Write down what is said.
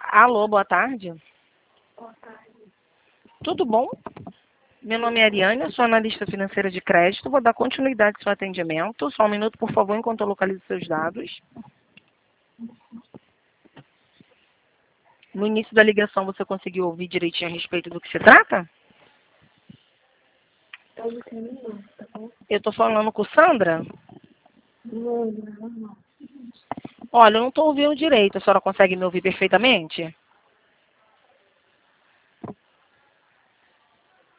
Alô, boa tarde. Boa tarde. Tudo bom? Meu nome é Ariane, eu sou analista financeira de crédito. Vou dar continuidade ao seu atendimento. Só um minuto, por favor, enquanto eu localizo seus dados. No início da ligação, você conseguiu ouvir direitinho a respeito do que se trata? Eu não tenho não, tá bom? Eu estou falando com Sandra? Não. Olha, eu não estou ouvindo direito. A senhora consegue me ouvir perfeitamente?